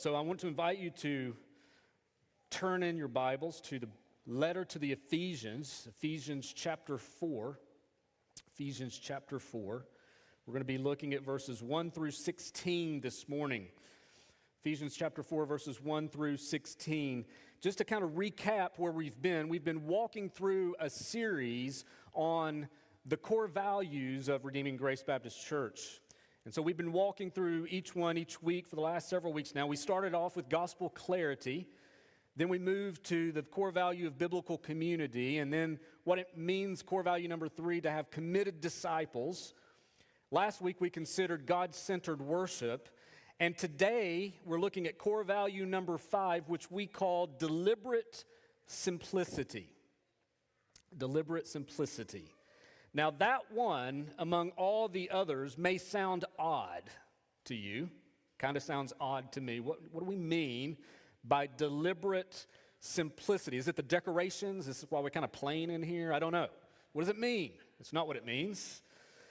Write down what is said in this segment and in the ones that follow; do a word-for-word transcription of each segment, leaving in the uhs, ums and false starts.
So I want to invite you to turn in your Bibles to the letter to the Ephesians, Ephesians chapter four. Ephesians chapter four. We're going to be looking at verses one through sixteen this morning. Ephesians chapter four, verses one through sixteen. Just to kind of recap where we've been, we've been walking through a series on the core values of Redeeming Grace Baptist Church. And so we've been walking through each one each week for the last several weeks now. We started off with gospel clarity. Then we moved to the core value of biblical community. And then what it means, core value number three, to have committed disciples. Last week we considered God-centered worship. And today we're looking at core value number five, which we call deliberate simplicity. Deliberate simplicity. Now that one, among all the others, may sound odd to you. Kind of sounds odd to me. What, what do we mean by deliberate simplicity? Is it the decorations? Is this why we're kind of plain in here? I don't know. What does it mean? It's not what it means.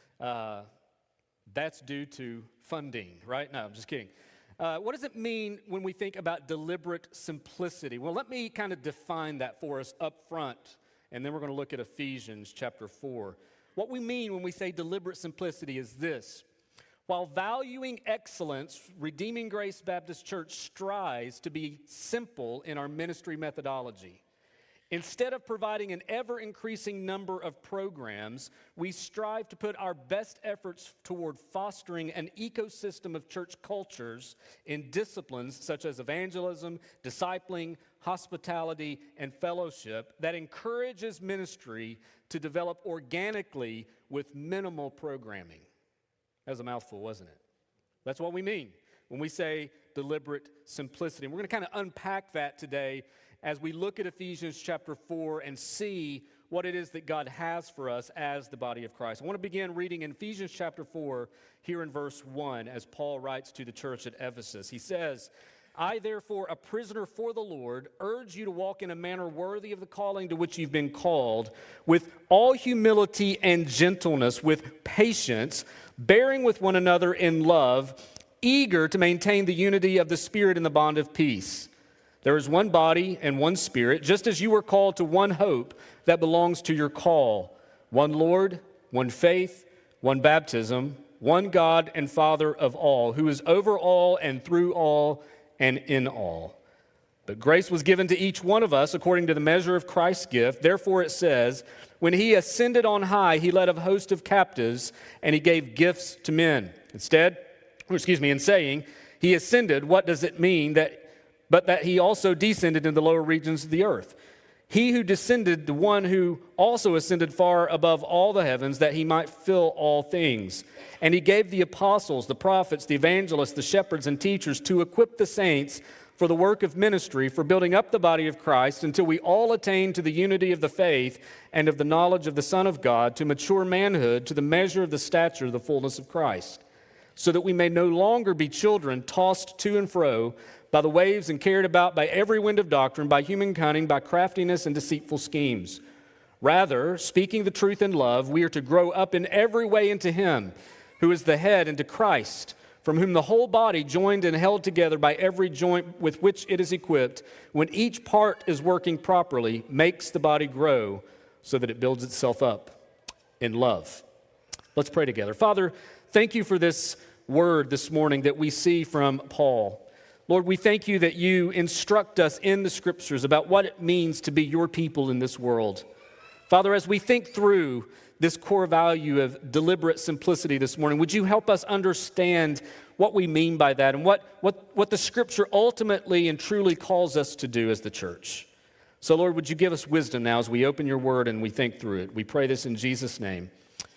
Uh, that's due to funding, right? No, I'm just kidding. Uh, what does it mean when we think about deliberate simplicity? Well, let me kind of define that for us up front, and then we're going to look at Ephesians chapter four. What we mean when we say deliberate simplicity is this. While valuing excellence, Redeeming Grace Baptist Church strives to be simple in our ministry methodology. Instead of providing an ever-increasing number of programs, we strive to put our best efforts toward fostering an ecosystem of church cultures in disciplines such as evangelism, discipling, hospitality, and fellowship that encourages ministry to develop organically with minimal programming. That was a mouthful, wasn't it? That's what we mean when we say deliberate simplicity. And we're going to kind of unpack that today as we look at Ephesians chapter four and see what it is that God has for us as the body of Christ. I want to begin reading in Ephesians chapter four here in verse one as Paul writes to the church at Ephesus. He says, I therefore, a prisoner for the Lord, urge you to walk in a manner worthy of the calling to which you've been called, with all humility and gentleness, with patience, bearing with one another in love, eager to maintain the unity of the Spirit in the bond of peace. There is one body and one Spirit, just as you were called to one hope that belongs to your call. One Lord, one faith, one baptism, one God and Father of all, who is over all and through all and in all. But grace was given to each one of us according to the measure of Christ's gift. Therefore it says, when he ascended on high, he led a host of captives, and he gave gifts to men. Instead, or excuse me, in saying, he ascended, what does it mean? That but that he also descended in the lower regions of the earth. He who descended, the one who also ascended far above all the heavens, that he might fill all things. And he gave the apostles, the prophets, the evangelists, the shepherds, and teachers to equip the saints for the work of ministry, for building up the body of Christ, until we all attain to the unity of the faith and of the knowledge of the Son of God, to mature manhood, to the measure of the stature of the fullness of Christ, so that we may no longer be children tossed to and fro by the waves and carried about by every wind of doctrine, by human cunning, by craftiness and deceitful schemes. Rather, speaking the truth in love, we are to grow up in every way into Him, who is the head, into Christ, from whom the whole body, joined and held together by every joint with which it is equipped, when each part is working properly, makes the body grow so that it builds itself up in love. Let's pray together. Father, thank you for this word this morning that we see from Paul. Lord, we thank you that you instruct us in the Scriptures about what it means to be your people in this world. Father, as we think through this core value of deliberate simplicity this morning, would you help us understand what we mean by that and what, what, what the Scripture ultimately and truly calls us to do as the church? So, Lord, would you give us wisdom now as we open your word and we think through it? We pray this in Jesus' name.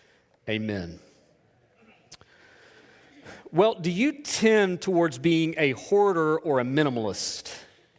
Amen. Well, do you tend towards being a hoarder or a minimalist?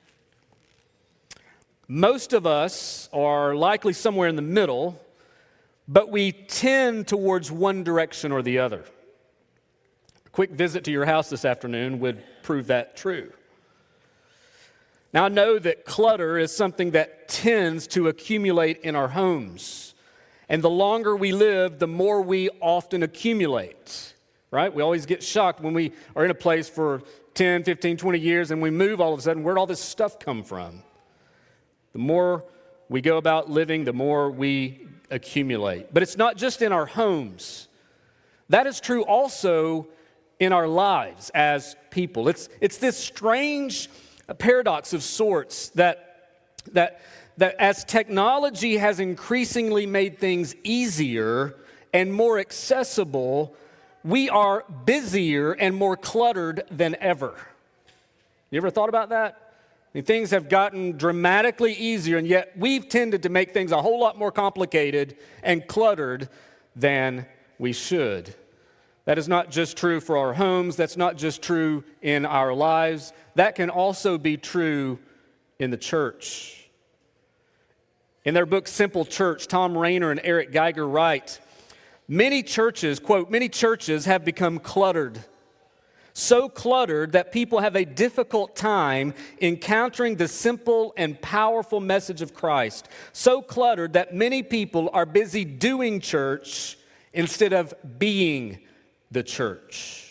Most of us are likely somewhere in the middle, but we tend towards one direction or the other. A quick visit to your house this afternoon would prove that true. Now, I know that clutter is something that tends to accumulate in our homes. And the longer we live, the more we often accumulate. Right? We always get shocked when we are in a place for ten, fifteen, twenty years and we move all of a sudden, where'd all this stuff come from? The more we go about living, the more we accumulate. But it's not just in our homes. That is true also in our lives as people. It's, it's this strange paradox of sorts that, that, that as technology has increasingly made things easier and more accessible, we are busier and more cluttered than ever. You ever thought about that? I mean, things have gotten dramatically easier, and yet we've tended to make things a whole lot more complicated and cluttered than we should. That is not just true for our homes. That's not just true in our lives. That can also be true in the church. In their book, Simple Church, Tom Rainer and Eric Geiger write, many churches, quote, many churches have become cluttered. So cluttered that people have a difficult time encountering the simple and powerful message of Christ. So cluttered that many people are busy doing church instead of being the church.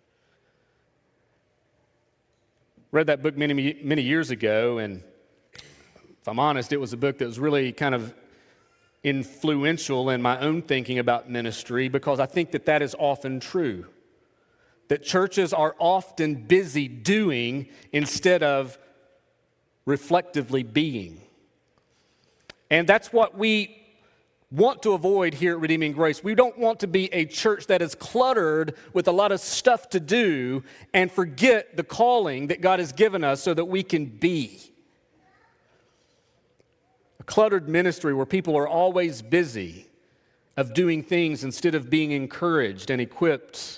Read that book many, many years ago, and if I'm honest, it was a book that was really kind of influential in my own thinking about ministry, because I think that that is often true. That churches are often busy doing instead of reflectively being. And that's what we want to avoid here at Redeeming Grace. We don't want to be a church that is cluttered with a lot of stuff to do and forget the calling that God has given us so that we can be. A cluttered ministry where people are always busy of doing things instead of being encouraged and equipped.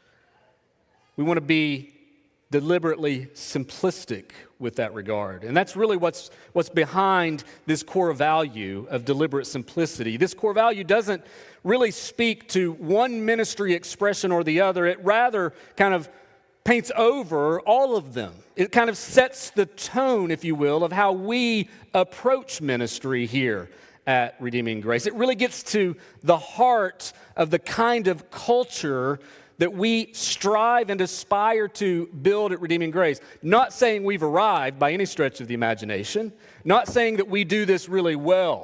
We want to be deliberately simplistic with that regard. And that's really what's, what's behind this core value of deliberate simplicity. This core value doesn't really speak to one ministry expression or the other. It rather kind of paints over all of them. It kind of sets the tone, if you will, of how we approach ministry here at Redeeming Grace. It really gets to the heart of the kind of culture that we strive and aspire to build at Redeeming Grace. Not saying we've arrived by any stretch of the imagination, not saying that we do this really well,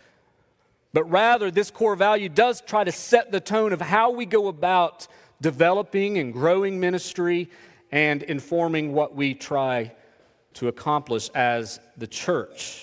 but rather this core value does try to set the tone of how we go about developing and growing ministry and informing what we try to accomplish as the church.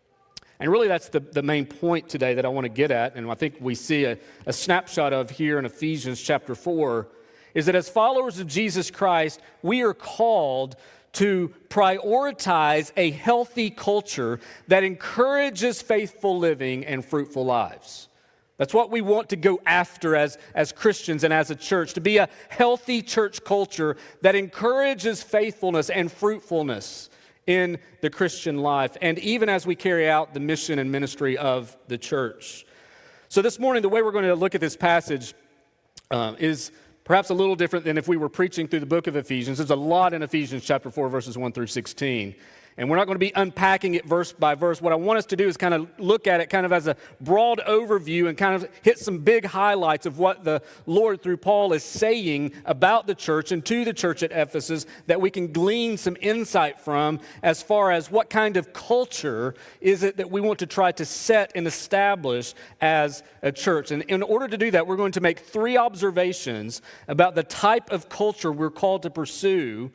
And really that's the, the main point today that I want to get at, and I think we see a, a snapshot of here in Ephesians chapter four, is that as followers of Jesus Christ, we are called to prioritize a healthy culture that encourages faithful living and fruitful lives. That's what we want to go after as, as Christians and as a church, to be a healthy church culture that encourages faithfulness and fruitfulness in the Christian life, and even as we carry out the mission and ministry of the church. So this morning, the way we're going to look at this passage uh, is perhaps a little different than if we were preaching through the book of Ephesians. There's a lot in Ephesians chapter four, verses one through sixteen. And we're not going to be unpacking it verse by verse. What I want us to do is kind of look at it kind of as a broad overview and kind of hit some big highlights of what the Lord through Paul is saying about the church and to the church at Ephesus that we can glean some insight from as far as what kind of culture is it that we want to try to set and establish as a church. And in order to do that, we're going to make three observations about the type of culture we're called to pursue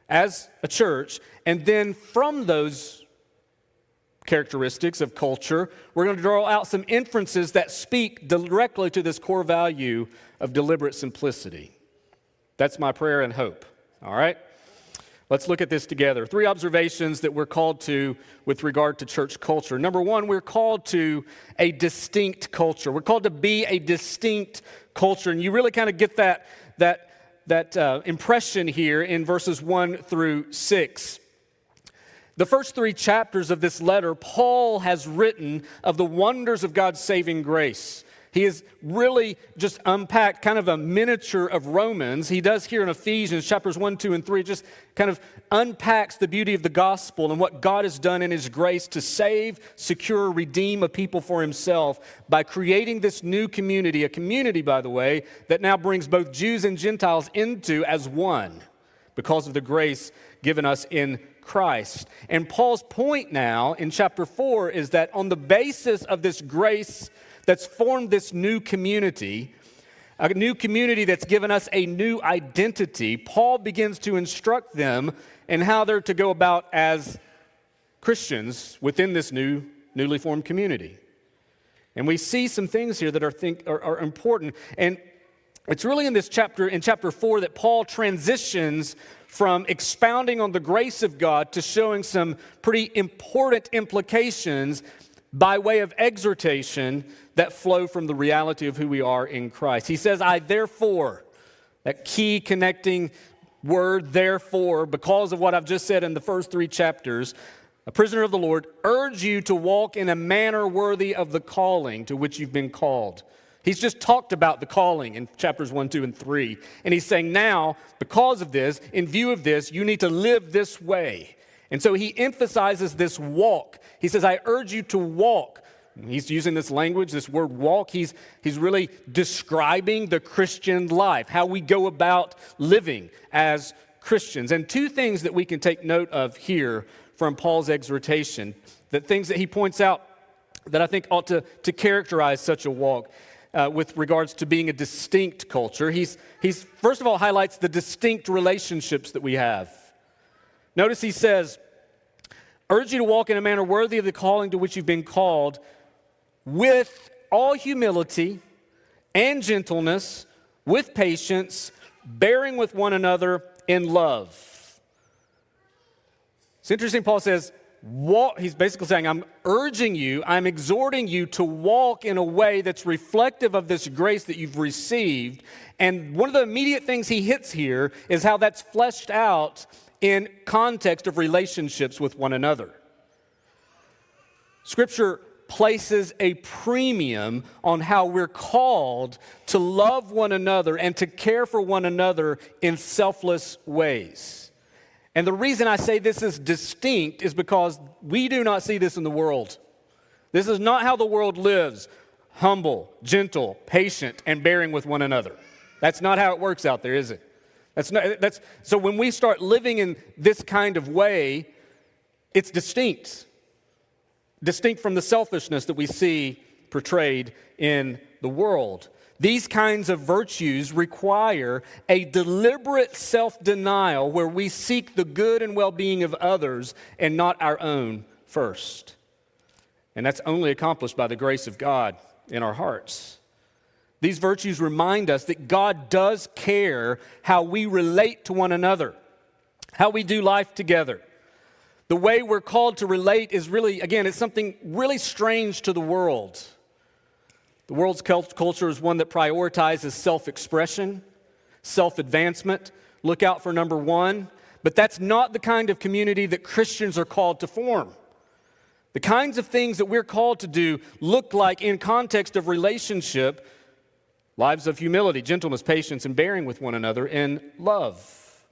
as a church, and then from those characteristics of culture, we're going to draw out some inferences that speak directly to this core value of deliberate simplicity. That's my prayer and hope, all right? Let's look at this together. Three observations that we're called to with regard to church culture. Number one, we're called to a distinct culture. We're called to be a distinct culture, and you really kind of get that, that that uh, impression here in verses one through six. The first three chapters of this letter, Paul has written of the wonders of God's saving grace. He has really just unpacked kind of a miniature of Romans. He does here in Ephesians chapters one, two, and three, just kind of unpacks the beauty of the gospel and what God has done in his grace to save, secure, redeem a people for himself by creating this new community, a community, by the way, that now brings both Jews and Gentiles into as one. because of the grace given us in Christ. And Paul's point now in chapter four is that on the basis of this grace that's formed this new community, a new community that's given us a new identity, Paul begins to instruct them in how they're to go about as Christians within this new, newly formed community. And we see some things here that are, think, are, are important. And it's really in this chapter, in chapter four, that Paul transitions from expounding on the grace of God to showing some pretty important implications by way of exhortation that flow from the reality of who we are in Christ. He says, I therefore, that key connecting word, therefore, because of what I've just said in the first three chapters, a prisoner of the Lord, urge you to walk in a manner worthy of the calling to which you've been called. He's just talked about the calling in chapters one, two, and three. And he's saying now, because of this, in view of this, you need to live this way. And so he emphasizes this walk. He says, I urge you to walk. He's using this language, this word walk. He's, he's really describing the Christian life, how we go about living as Christians. And two things that we can take note of here from Paul's exhortation, that things that he points out that I think ought to, to characterize such a walk uh, with regards to being a distinct culture. He's, he's, first of all, highlights the distinct relationships that we have. Notice he says, urge you to walk in a manner worthy of the calling to which you've been called, with all humility and gentleness, with patience, bearing with one another in love. It's interesting, Paul says, walk, he's basically saying, I'm urging you, I'm exhorting you to walk in a way that's reflective of this grace that you've received. And one of the immediate things he hits here is how that's fleshed out in context of relationships with one another. Scripture places a premium on how we're called to love one another and to care for one another in selfless ways. And the reason I say this is distinct is because we do not see this in the world. This is not how the world lives: humble, gentle, patient, and bearing with one another. That's not how it works out there, is it? That's not, that's, so when we start living in this kind of way, it's distinct. Distinct from the selfishness that we see portrayed in the world. These kinds of virtues require a deliberate self-denial where we seek the good and well-being of others and not our own first. And that's only accomplished by the grace of God in our hearts. These virtues remind us that God does care how we relate to one another, how we do life together. The way we're called to relate is really, again, it's something really strange to the world. The world's culture is one that prioritizes self-expression, self-advancement. Look out for number one. But that's not the kind of community that Christians are called to form. The kinds of things that we're called to do look like, in context of relationship, lives of humility, gentleness, patience, and bearing with one another in love.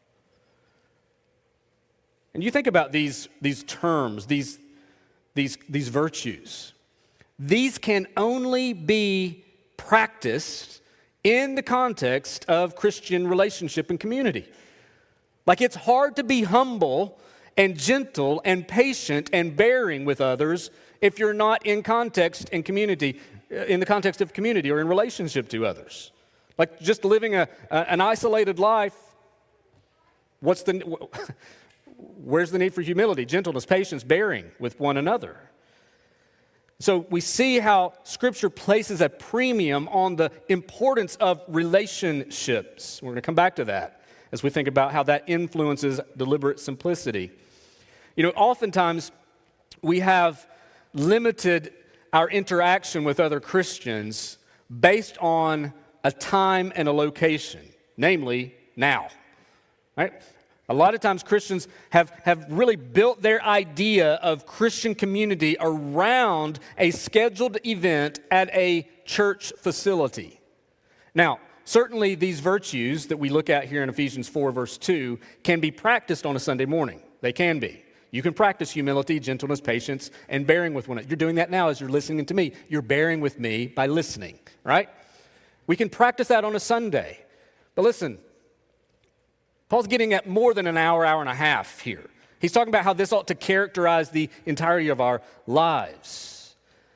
And you think about these, these terms, these, these, these virtues. These can only be practiced in the context of Christian relationship and community. Like, it's hard to be humble and gentle and patient and bearing with others if you're not in context and community, in the context of community or in relationship to others. Like, just living a, a an isolated life, what's the, where's the need for humility, gentleness, patience, bearing with one another? So we see how Scripture places a premium on the importance of relationships. We're going to come back to that as we think about how that influences deliberate simplicity. You know, oftentimes we have limited our interaction with other Christians based on a time and a location, namely now, right? A lot of times Christians have, have really built their idea of Christian community around a scheduled event at a church facility. Now, certainly these virtues that we look at here in Ephesians four, verse two, can be practiced on a Sunday morning. They can be. You can practice humility, gentleness, patience, and bearing with one another. You're doing that now as you're listening to me. You're bearing with me by listening, right? We can practice that on a Sunday. But listen, Paul's getting at more than an hour, hour and a half here. He's talking about how this ought to characterize the entirety of our lives.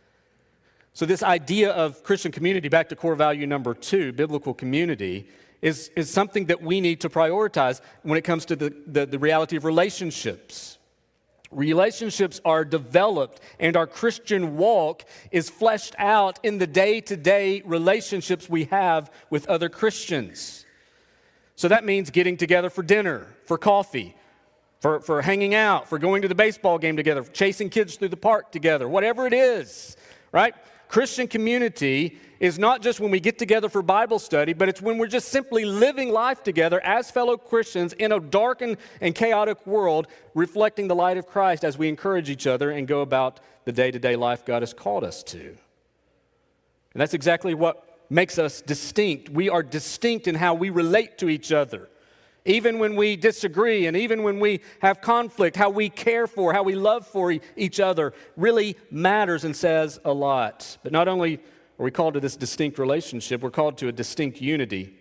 So this idea of Christian community, back to core value number two, biblical community, is, is something that we need to prioritize when it comes to the, the, the reality of relationships. Relationships are developed, and our Christian walk is fleshed out in the day-to-day relationships we have with other Christians. So that means getting together for dinner, for coffee, for, for hanging out, for going to the baseball game together, for chasing kids through the park together, whatever it is, right? Christian community is not just when we get together for Bible study, but it's when we're just simply living life together as fellow Christians in a darkened and chaotic world, reflecting the light of Christ as we encourage each other and go about the day-to-day life God has called us to. And that's exactly what makes us distinct. We are distinct in how we relate to each other. Even when we disagree and even when we have conflict, how we care for, how we love for each other really matters and says a lot. But not only are we called to this distinct relationship, we're called to a distinct unity.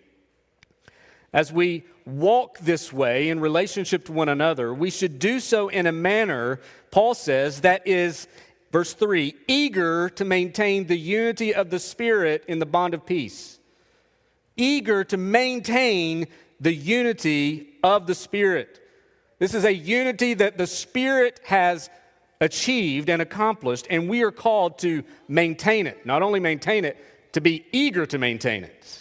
As we walk this way in relationship to one another, we should do so in a manner, Paul says, that is, verse three, eager to maintain the unity of the Spirit in the bond of peace. Eager to maintain the unity of the Spirit. This is a unity that the Spirit has achieved and accomplished, and we are called to maintain it. Not only maintain it, to be eager to maintain it.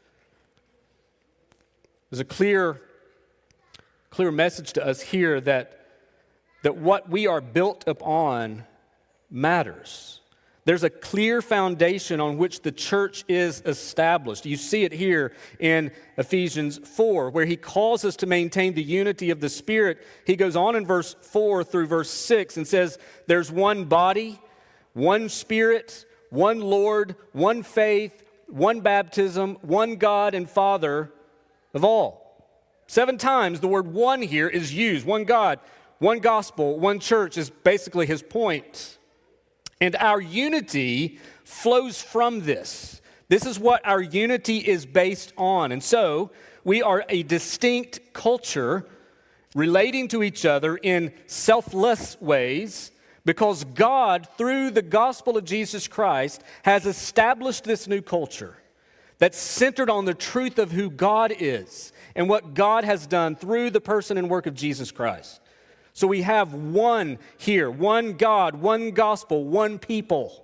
There's a clear, clear message to us here that, that what we are built upon matters. There's a clear foundation on which the church is established. You see it here in Ephesians four, where he calls us to maintain the unity of the Spirit. He goes on in verse four through verse six and says, there's one body, one Spirit, one Lord, one faith, one baptism, one God and Father of all. Seven times the word one here is used. One God, one gospel, one church is basically his point. And our unity flows from this. This is what our unity is based on. And so we are a distinct culture relating to each other in selfless ways because God, through the gospel of Jesus Christ, has established this new culture that's centered on the truth of who God is and what God has done through the person and work of Jesus Christ. So we have one here, one God, one gospel, one people.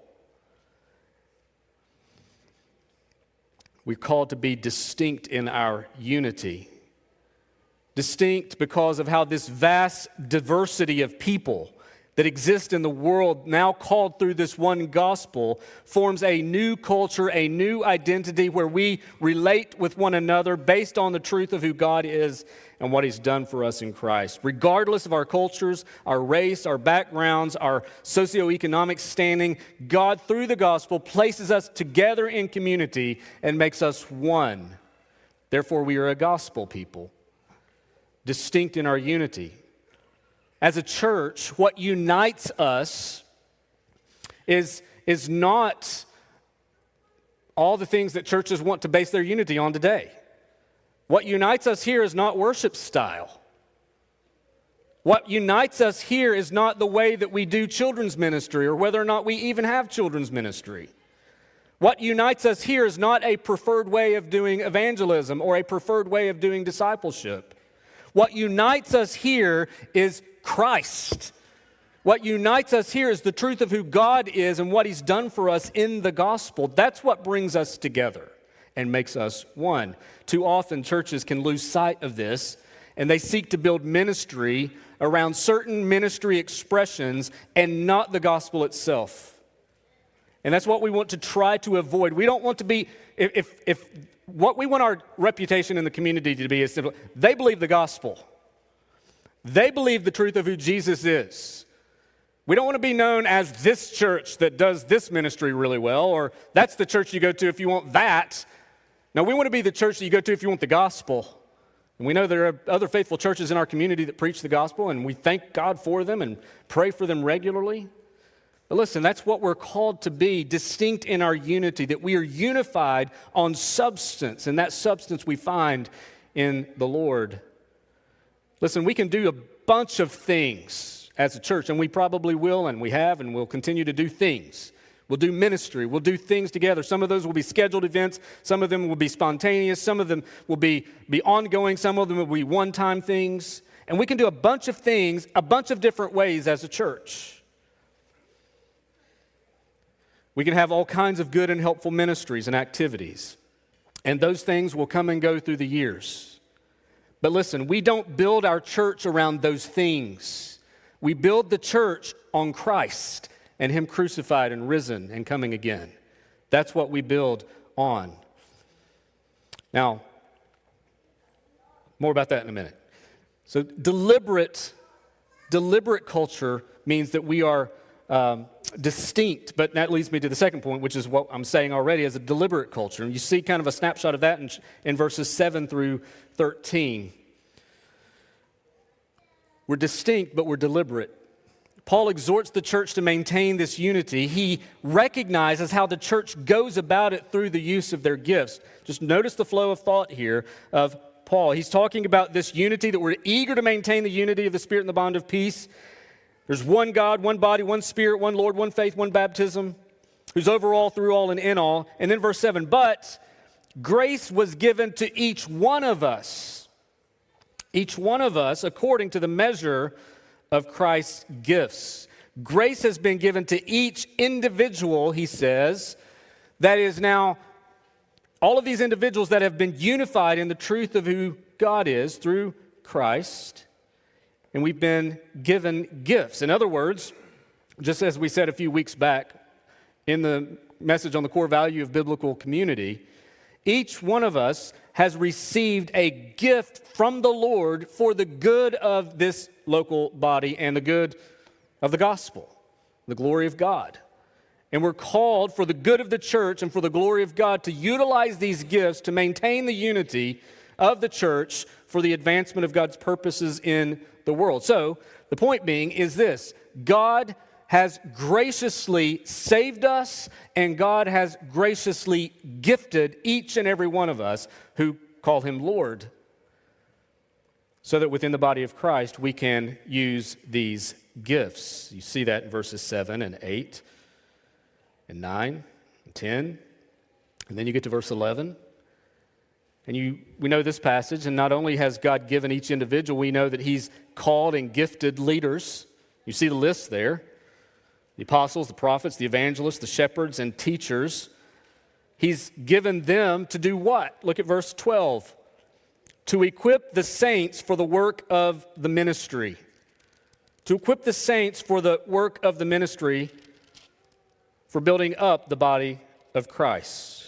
We're called to be distinct in our unity. Distinct because of how this vast diversity of people that exist in the world, now called through this one gospel, forms a new culture, a new identity where we relate with one another based on the truth of who God is and what he's done for us in Christ. Regardless of our cultures, our race, our backgrounds, our socioeconomic standing, God, through the gospel, places us together in community and makes us one. Therefore, we are a gospel people, distinct in our unity. As a church, what unites us is, is not all the things that churches want to base their unity on today. What unites us here is not worship style. What unites us here is not the way that we do children's ministry or whether or not we even have children's ministry. What unites us here is not a preferred way of doing evangelism or a preferred way of doing discipleship. What unites us here is Christ. What unites us here is the truth of who God is and what he's done for us in the gospel. That's what brings us together and makes us one. Too often churches can lose sight of this and they seek to build ministry around certain ministry expressions and not the gospel itself. And that's what we want to try to avoid. We don't want to be, if, if, if what we want our reputation in the community to be is simple, they believe the gospel. They believe the truth of who Jesus is. We don't want to be known as this church that does this ministry really well, or that's the church you go to if you want that. No, we want to be the church that you go to if you want the gospel. And we know there are other faithful churches in our community that preach the gospel, and we thank God for them and pray for them regularly. But listen, that's what we're called to be, distinct in our unity, that we are unified on substance, and that substance we find in the Lord Listen, we can do a bunch of things as a church, and we probably will, and we have, and we'll continue to do things. We'll do ministry. We'll do things together. Some of those will be scheduled events. Some of them will be spontaneous. Some of them will be, be ongoing. Some of them will be one-time things. And we can do a bunch of things, a bunch of different ways as a church. We can have all kinds of good and helpful ministries and activities. And those things will come and go through the years. But listen, we don't build our church around those things. We build the church on Christ and Him crucified and risen and coming again. That's what we build on. Now, more about that in a minute. So deliberate, deliberate culture means that we are um, distinct, but that leads me to the second point, which is what I'm saying already as a deliberate culture. And you see kind of a snapshot of that in, in verses seven through thirteen. We're distinct, but we're deliberate. Paul exhorts the church to maintain this unity. He recognizes how the church goes about it through the use of their gifts. Just notice the flow of thought here of Paul. He's talking about this unity, that we're eager to maintain the unity of the Spirit and the bond of peace. There's one God, one body, one Spirit, one Lord, one faith, one baptism, who's over all, through all, and in all. And then verse seven, but grace was given to each one of us, each one of us according to the measure of Christ's gifts. Grace has been given to each individual, he says, that is now all of these individuals that have been unified in the truth of who God is through Christ, and we've been given gifts. In other words, just as we said a few weeks back in the message on the core value of biblical community, each one of us has received a gift from the Lord for the good of this local body and the good of the gospel, the glory of God. And we're called for the good of the church and for the glory of God to utilize these gifts to maintain the unity of the church for the advancement of God's purposes in the world. So, the point being is this: God has graciously saved us, and God has graciously gifted each and every one of us who call Him Lord, so that within the body of Christ we can use these gifts. You see that in verses seven and eight and nine and ten. And then you get to verse eleven. And you, we know this passage, and not only has God given each individual, we know that He's called and gifted leaders. You see the list there. The apostles, the prophets, the evangelists, the shepherds, and teachers. He's given them to do what? Look at verse twelve. To equip the saints for the work of the ministry. To equip the saints for the work of the ministry, for building up the body of Christ.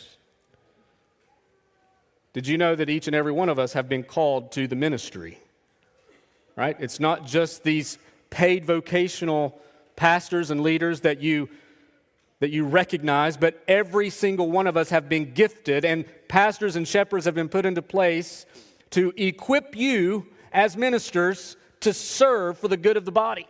Did you know that each and every one of us have been called to the ministry? Right? It's not just these paid vocational pastors and leaders that you that you recognize, but every single one of us have been gifted, and pastors and shepherds have been put into place to equip you as ministers to serve for the good of the body.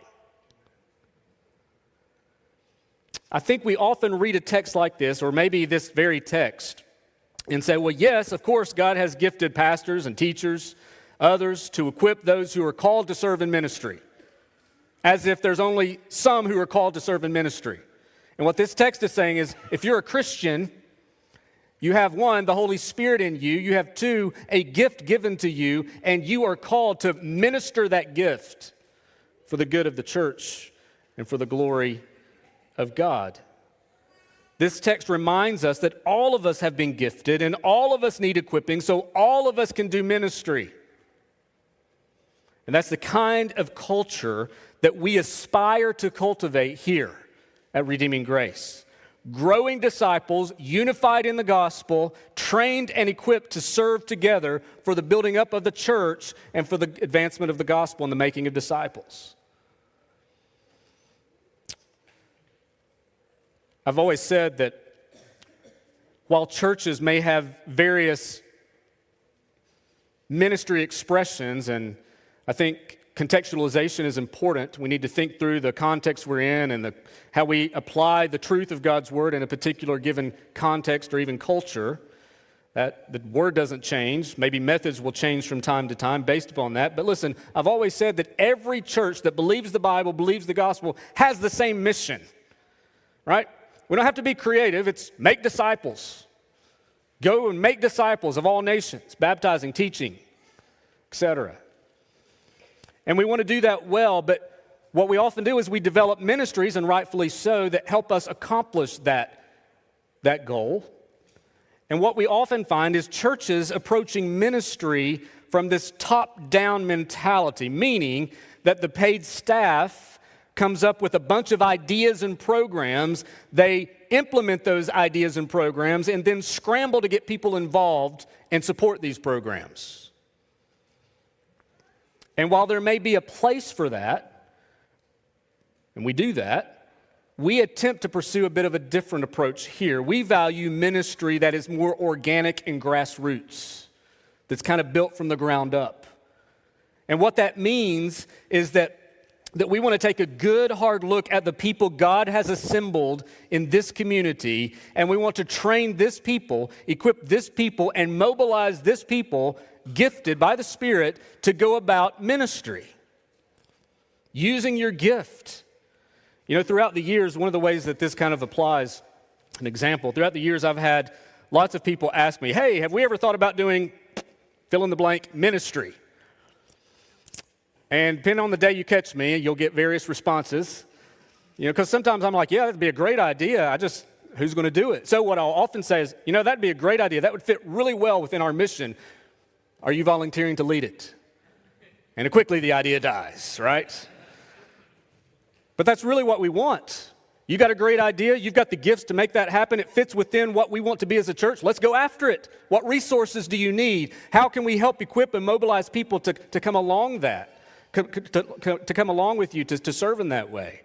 I think we often read a text like this, or maybe this very text, and say, well, yes, of course, God has gifted pastors and teachers, others, to equip those who are called to serve in ministry, as if there's only some who are called to serve in ministry. And what this text is saying is, if you're a Christian, you have one, the Holy Spirit in you. You have two, a gift given to you, and you are called to minister that gift for the good of the church and for the glory of God. This text reminds us that all of us have been gifted and all of us need equipping, so all of us can do ministry. And that's the kind of culture that we aspire to cultivate here at Redeeming Grace. Growing disciples, unified in the gospel, trained and equipped to serve together for the building up of the church and for the advancement of the gospel and the making of disciples. I've always said that while churches may have various ministry expressions, and I think contextualization is important. We need to think through the context we're in and the, how we apply the truth of God's word in a particular given context or even culture. That the word doesn't change. Maybe methods will change from time to time based upon that. But listen, I've always said that every church that believes the Bible, believes the gospel, has the same mission, right? We don't have to be creative. It's make disciples. Go and make disciples of all nations, baptizing, teaching, et cetera. And we want to do that well, but what we often do is we develop ministries, and rightfully so, that help us accomplish that, that goal. And what we often find is churches approaching ministry from this top-down mentality, meaning that the paid staff comes up with a bunch of ideas and programs, they implement those ideas and programs, and then scramble to get people involved and support these programs. And while there may be a place for that, and we do that, we attempt to pursue a bit of a different approach here. We value ministry that is more organic and grassroots, that's kind of built from the ground up. And what that means is that, that we want to take a good, hard look at the people God has assembled in this community, and we want to train this people, equip this people, and mobilize this people, gifted by the Spirit, to go about ministry, using your gift. You know, throughout the years, one of the ways that this kind of applies, an example, throughout the years I've had lots of people ask me, hey, have we ever thought about doing fill in the blank ministry? And depending on the day you catch me, you'll get various responses. You know, because sometimes I'm like, yeah, that'd be a great idea. I just, who's going to do it? So what I'll often say is, you know, that'd be a great idea. That would fit really well within our mission. Are you volunteering to lead it? And quickly the idea dies, right? But that's really what we want. You got a great idea. You've got the gifts to make that happen. It fits within what we want to be as a church. Let's go after it. What resources do you need? How can we help equip and mobilize people to, to come along that, to, to, to come along with you, to, to serve in that way?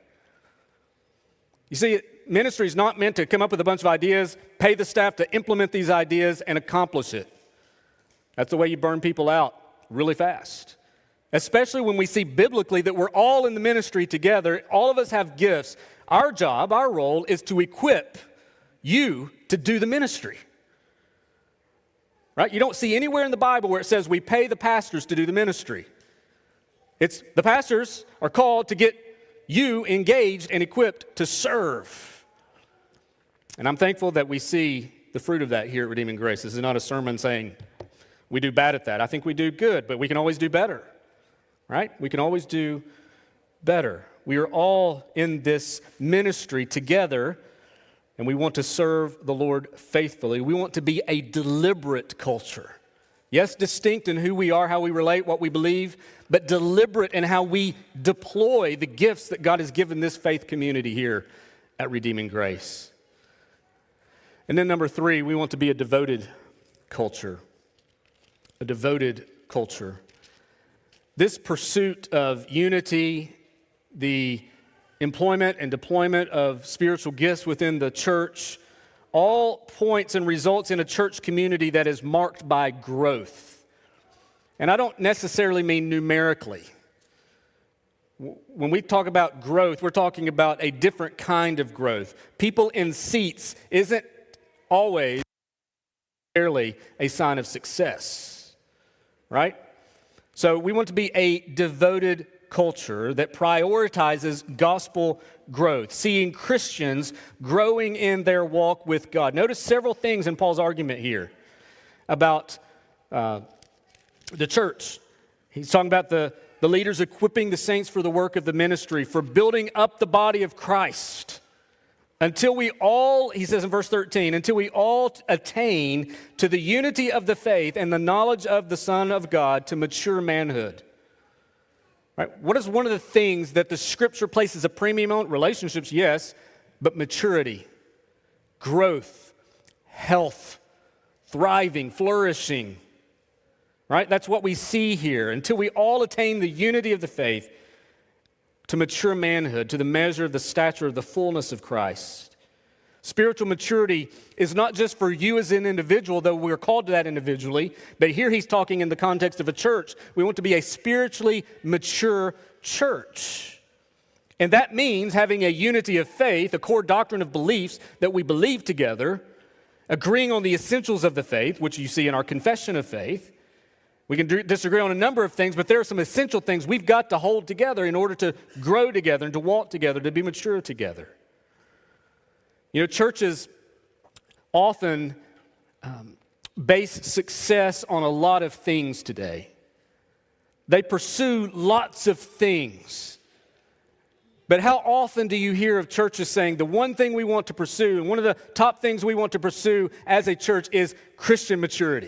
You see, ministry is not meant to come up with a bunch of ideas, pay the staff to implement these ideas, and accomplish it. That's the way you burn people out really fast. Especially when we see biblically that we're all in the ministry together, all of us have gifts. Our job, our role, is to equip you to do the ministry. Right? You don't see anywhere in the Bible where it says we pay the pastors to do the ministry. It's the pastors are called to get you engaged and equipped to serve. And I'm thankful that we see the fruit of that here at Redeeming Grace. This is not a sermon saying we do bad at that. I think we do good, but we can always do better. Right? We can always do better. We are all in this ministry together, and we want to serve the Lord faithfully. We want to be a deliberate culture. Yes, distinct in who we are, how we relate, what we believe, but deliberate in how we deploy the gifts that God has given this faith community here at Redeeming Grace. And then number three, we want to be a devoted culture. A devoted culture. This pursuit of unity, the employment and deployment of spiritual gifts within the church, all points and results in a church community that is marked by growth. And I don't necessarily mean numerically. When we talk about growth, we're talking about a different kind of growth. People in seats isn't always necessarily a sign of success, right? So we want to be a devoted culture that prioritizes gospel growth, seeing Christians growing in their walk with God. Notice several things in Paul's argument here about uh, the church. He's talking about the, the leaders equipping the saints for the work of the ministry, for building up the body of Christ. Until we all, he says in verse thirteen, until we all attain to the unity of the faith and the knowledge of the Son of God, to mature manhood. Right? What is one of the things that the Scripture places a premium on? Relationships, yes, but maturity, growth, health, thriving, flourishing. Right? That's what we see here. Until we all attain the unity of the faith, to mature manhood, to the measure of the stature of the fullness of Christ. Spiritual maturity is not just for you as an individual, though we're called to that individually, but here he's talking in the context of a church. We want to be a spiritually mature church. And that means having a unity of faith, a core doctrine of beliefs that we believe together, agreeing on the essentials of the faith, which you see in our confession of faith. We can disagree on a number of things, but there are some essential things we've got to hold together in order to grow together and to walk together, to be mature together. You know, churches often um, base success on a lot of things today. They pursue lots of things. But how often do you hear of churches saying the one thing we want to pursue, and one of the top things we want to pursue as a church is Christian maturity?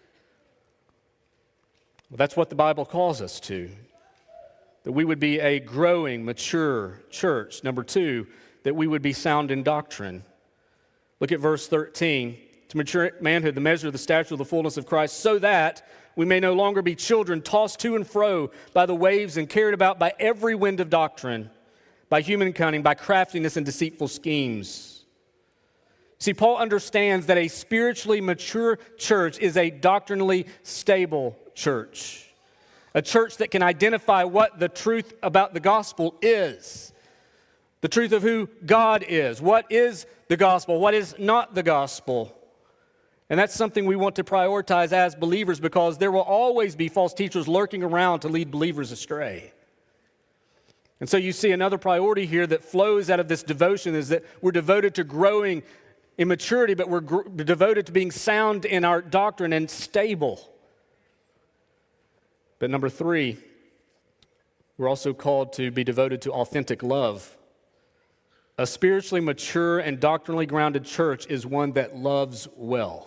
Well, that's what the Bible calls us to, that we would be a growing, mature church. Number two, that we would be sound in doctrine. Look at verse thirteen. To mature manhood, the measure of the stature of the fullness of Christ, so that we may no longer be children tossed to and fro by the waves and carried about by every wind of doctrine, by human cunning, by craftiness and deceitful schemes. See, Paul understands that a spiritually mature church is a doctrinally stable church. A church that can identify what the truth about the gospel is. The truth of who God is. What is the gospel? What is not the gospel? And that's something we want to prioritize as believers, because there will always be false teachers lurking around to lead believers astray. And so you see another priority here that flows out of this devotion is that we're devoted to growing in maturity, but we're gr- devoted to being sound in our doctrine and stable. But number three, we're also called to be devoted to authentic love. A spiritually mature and doctrinally grounded church is one that loves well.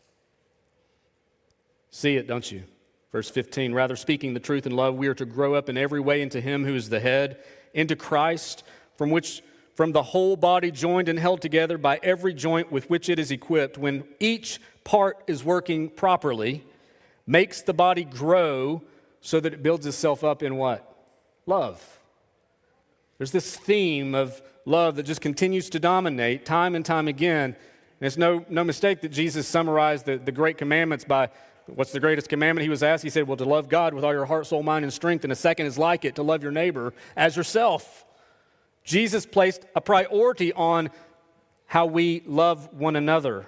See it, don't you? Verse fifteen, rather speaking the truth in love, we are to grow up in every way into him who is the head, into Christ, from which from the whole body joined and held together by every joint with which it is equipped, when each part is working properly, makes the body grow so that it builds itself up in what? Love. There's this theme of love that just continues to dominate time and time again. And it's no, no mistake that Jesus summarized the, the great commandments by, what's the greatest commandment? He was asked, he said, well, to love God with all your heart, soul, mind, and strength. And a second is like it, to love your neighbor as yourself. Jesus placed a priority on how we love one another.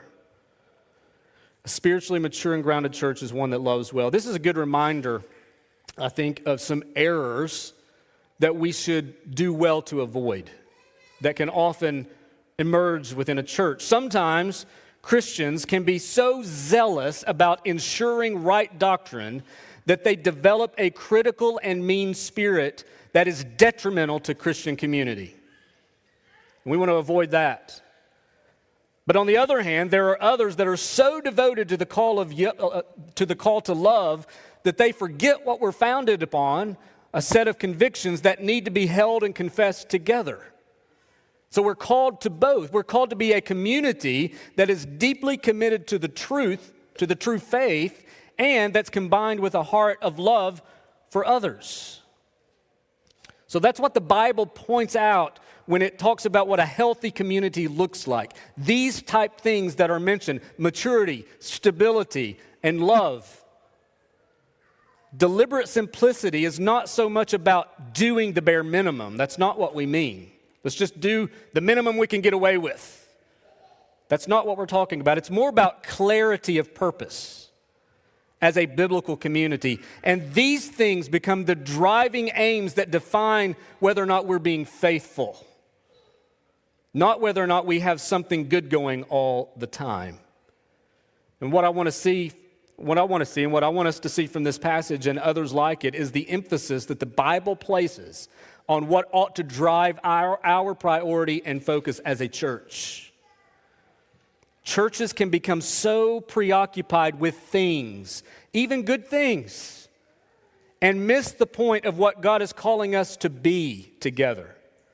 A spiritually mature and grounded church is one that loves well. This is a good reminder, I think, of some errors that we should do well to avoid that can often emerge within a church. Sometimes Christians can be so zealous about ensuring right doctrine that they develop a critical and mean spirit that is detrimental to Christian community. And we want to avoid that. But on the other hand, there are others that are so devoted to the call of uh, to the call to love that they forget what we're founded upon, a set of convictions that need to be held and confessed together. So we're called to both. We're called to be a community that is deeply committed to the truth, to the true faith, and that's combined with a heart of love for others. So that's what the Bible points out when it talks about what a healthy community looks like. These type things that are mentioned: maturity, stability, and love. Deliberate simplicity is not so much about doing the bare minimum. That's not what we mean. Let's just do the minimum we can get away with. That's not what we're talking about. It's more about clarity of purpose as a biblical community. And these things become the driving aims that define whether or not we're being faithful, not whether or not we have something good going all the time. And what I want to see What I want to see and what I want us to see from this passage and others like it is the emphasis that the Bible places on what ought to drive our, our priority and focus as a church. Churches can become so preoccupied with things, even good things, and miss the point of what God is calling us to be together.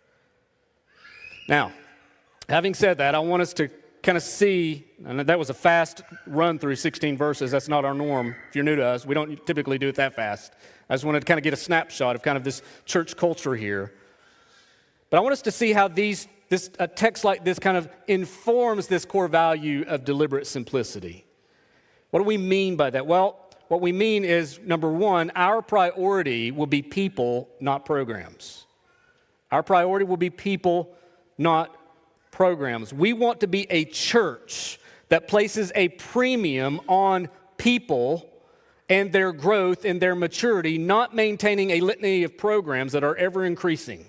Now, having said that, I want us to kind of see, and that was a fast run through sixteen verses. That's not our norm. If you're new to us, we don't typically do it that fast. I just wanted to kind of get a snapshot of kind of this church culture here. But I want us to see how these this a text like this kind of informs this core value of deliberate simplicity. What do we mean by that? Well, what we mean is, number one, our priority will be people, not programs. Our priority will be people, not programs. We want to be a church that places a premium on people and their growth and their maturity, not maintaining a litany of programs that are ever increasing.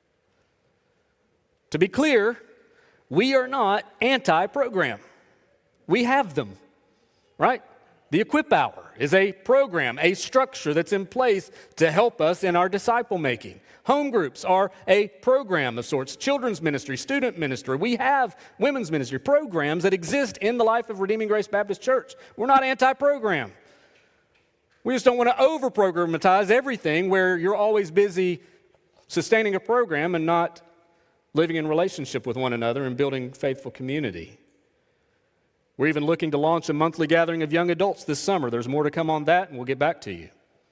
To be clear, we are not anti-program. We have them, right? The Equip Hour is a program, a structure that's in place to help us in our disciple making. Home groups are a program of sorts. Children's ministry, student ministry. We have women's ministry programs that exist in the life of Redeeming Grace Baptist Church. We're not anti-program. We just don't want to over-programatize everything where you're always busy sustaining a program and not living in relationship with one another and building faithful community. We're even looking to launch a monthly gathering of young adults this summer. There's more to come on that, and we'll get back to you.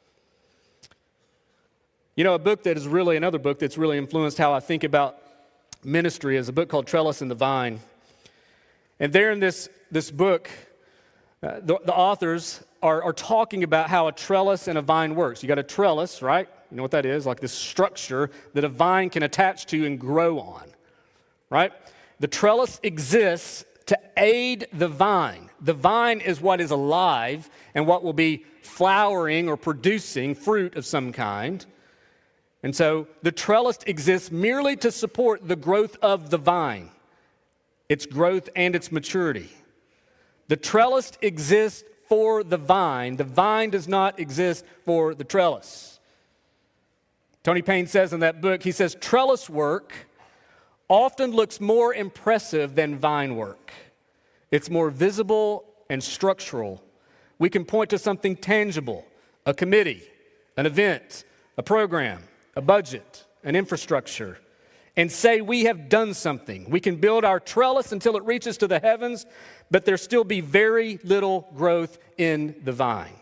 You know, a book that is really, another book that's really influenced how I think about ministry is a book called Trellis and the Vine. And there in this, this book, uh, the, the authors are, are talking about how a trellis and a vine works. You got a trellis, right? You know what that is? Like this structure that a vine can attach to and grow on, right? The trellis exists to aid the vine. The vine is what is alive and what will be flowering or producing fruit of some kind. And so the trellis exists merely to support the growth of the vine, its growth and its maturity. The trellis exists for the vine. The vine does not exist for the trellis. Tony Payne says in that book, he says, trellis work often looks more impressive than vine work. It's more visible and structural. We can point to something tangible, a committee, an event, a program, a budget, an infrastructure, and say we have done something. We can build our trellis until it reaches to the heavens, but there still be very little growth in the vine.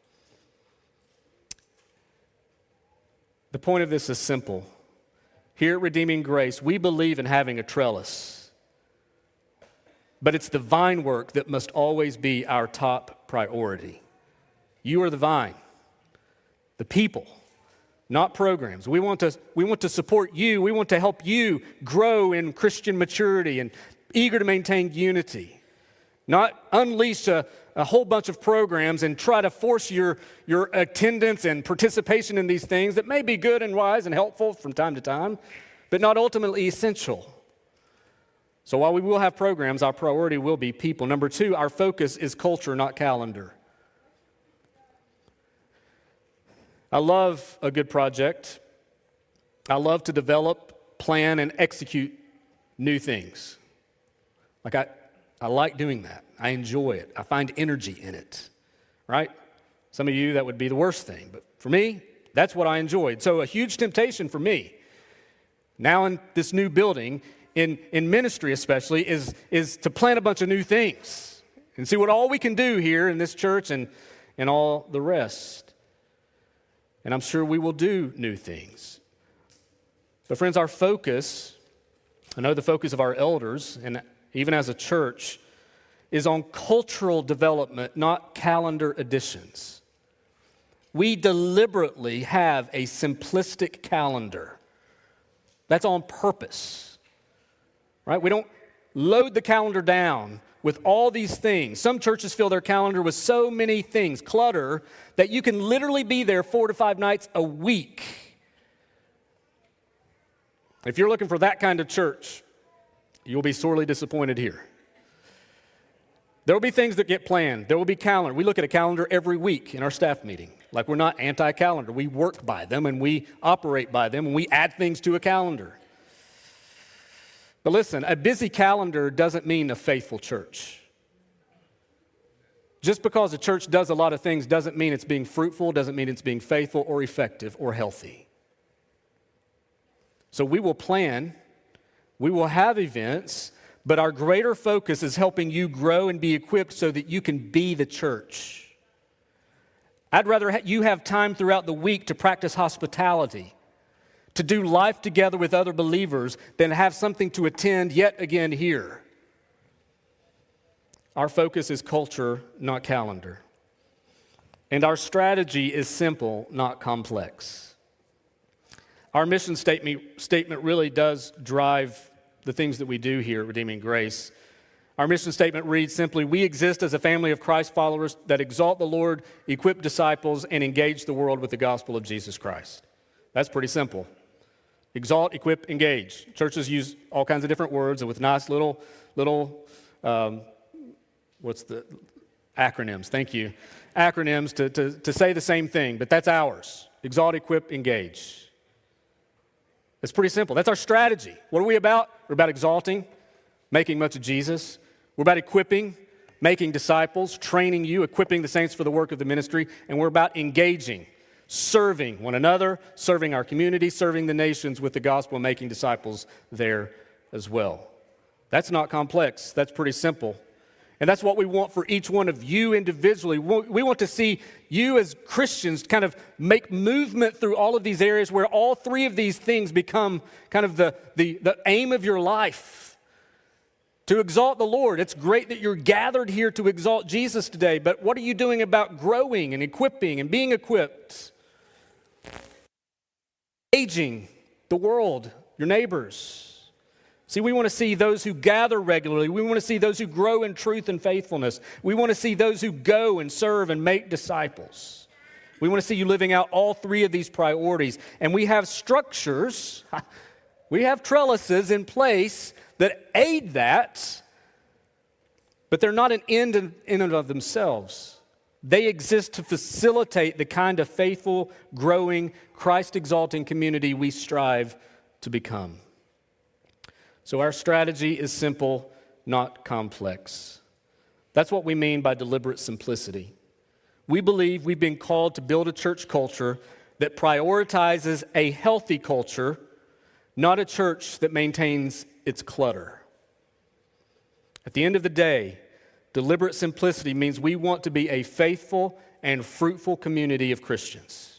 The point of this is simple. Here at Redeeming Grace, we believe in having a trellis, but it's the vine work that must always be our top priority. You are the vine, the people, not programs. We want to, we want to support you. We want to help you grow in Christian maturity and eager to maintain unity, not unleash a, a whole bunch of programs and try to force your, your attendance and participation in these things that may be good and wise and helpful from time to time, but not ultimately essential. So while we will have programs, our priority will be people. Number two, our focus is culture, not calendar. I love a good project. I love to develop, plan, and execute new things. Like I, I like doing that. I enjoy it. I find energy in it, right? Some of you, that would be the worst thing. But for me, that's what I enjoyed. So a huge temptation for me, now in this new building, in, in ministry especially, is, is to plan a bunch of new things and see what all we can do here in this church and, and all the rest. And I'm sure we will do new things. But friends, our focus, I know the focus of our elders, and even as a church, is on cultural development, not calendar additions. We deliberately have a simplistic calendar. That's on purpose, right? We don't load the calendar down with all these things. Some churches fill their calendar with so many things, clutter, that you can literally be there four to five nights a week. If you're looking for that kind of church, you'll be sorely disappointed here. There will be things that get planned. There will be calendar. We look at a calendar every week in our staff meeting. Like, we're not anti-calendar. We work by them and we operate by them and we add things to a calendar. But listen, a busy calendar doesn't mean a faithful church. Just because a church does a lot of things doesn't mean it's being fruitful, doesn't mean it's being faithful or effective or healthy. So we will plan, we will have events, but our greater focus is helping you grow and be equipped so that you can be the church. I'd rather ha- you have time throughout the week to practice hospitality, to do life together with other believers, than have something to attend yet again here. Our focus is culture, not calendar. And our strategy is simple, not complex. Our mission statement, statement really does drive the things that we do here at Redeeming Grace. Our mission statement reads simply, we exist as a family of Christ followers that exalt the Lord, equip disciples, and engage the world with the gospel of Jesus Christ. That's pretty simple. Exalt, equip, engage. Churches use all kinds of different words and with nice little, little, um, what's the, acronyms, thank you. Acronyms to, to, to say the same thing, but that's ours. Exalt, equip, engage. It's pretty simple. That's our strategy. What are we about? We're about exalting, making much of Jesus. We're about equipping, making disciples, training you, equipping the saints for the work of the ministry, and we're about engaging, serving one another, serving our community, serving the nations with the gospel, making disciples there as well. That's not complex. That's pretty simple. And that's what we want for each one of you individually. We want to see you as Christians kind of make movement through all of these areas where all three of these things become kind of the, the, the aim of your life. To exalt the Lord. It's great that you're gathered here to exalt Jesus today, but what are you doing about growing and equipping and being equipped? Engaging the world, your neighbors. See, we want to see those who gather regularly. We want to see those who grow in truth and faithfulness. We want to see those who go and serve and make disciples. We want to see you living out all three of these priorities. And we have structures, we have trellises in place that aid that, but they're not an end in, in and of themselves. They exist to facilitate the kind of faithful, growing, Christ-exalting community we strive to become. So our strategy is simple, not complex. That's what we mean by deliberate simplicity. We believe we've been called to build a church culture that prioritizes a healthy culture, not a church that maintains its clutter. At the end of the day, deliberate simplicity means we want to be a faithful and fruitful community of Christians.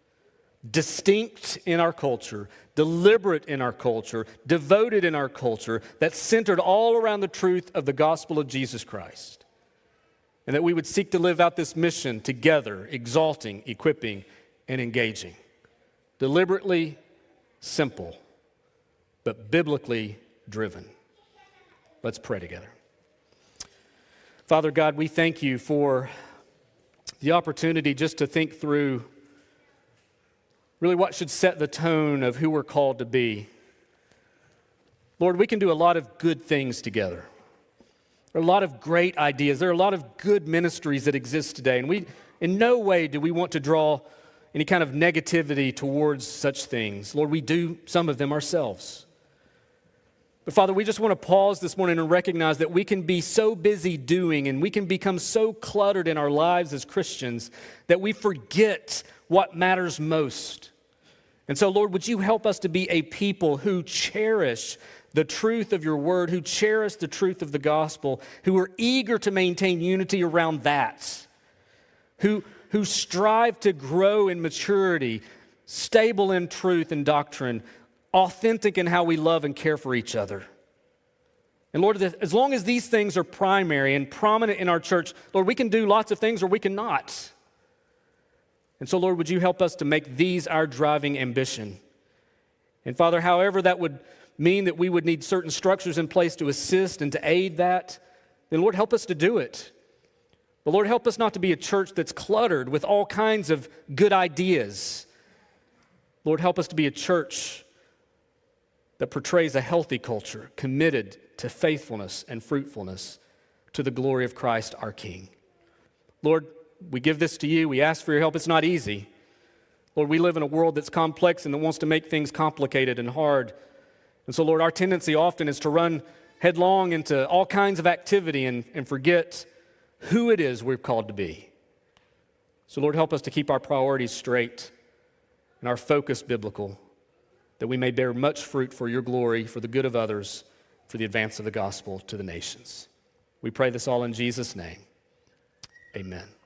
Distinct in our culture, deliberate in our culture, devoted in our culture, that's centered all around the truth of the gospel of Jesus Christ. And that we would seek to live out this mission together, exalting, equipping, and engaging. Deliberately simple, but biblically driven. Let's pray together. Father God, we thank you for the opportunity just to think through really what should set the tone of who we're called to be. Lord, we can do a lot of good things together. There are a lot of great ideas. There are a lot of good ministries that exist today, and we, in no way do we want to draw any kind of negativity towards such things. Lord, we do some of them ourselves. But Father, we just want to pause this morning and recognize that we can be so busy doing and we can become so cluttered in our lives as Christians that we forget what matters most. And so, Lord, would you help us to be a people who cherish the truth of your word, who cherish the truth of the gospel, who are eager to maintain unity around that, who, who strive to grow in maturity, stable in truth and doctrine, authentic in how we love and care for each other. And Lord, as long as these things are primary and prominent in our church, Lord, we can do lots of things or we can not. And so, Lord, would you help us to make these our driving ambition? And Father, however that would mean that we would need certain structures in place to assist and to aid that, then Lord, help us to do it. But Lord, help us not to be a church that's cluttered with all kinds of good ideas. Lord, help us to be a church that portrays a healthy culture, committed to faithfulness and fruitfulness to the glory of Christ our King. Lord, we give this to you. We ask for your help. It's not easy. Lord, we live in a world that's complex and that wants to make things complicated and hard. And so, Lord, our tendency often is to run headlong into all kinds of activity and, and forget who it is we're called to be. So, Lord, help us to keep our priorities straight and our focus biblical, that we may bear much fruit for your glory, for the good of others, for the advance of the gospel to the nations. We pray this all in Jesus' name. Amen.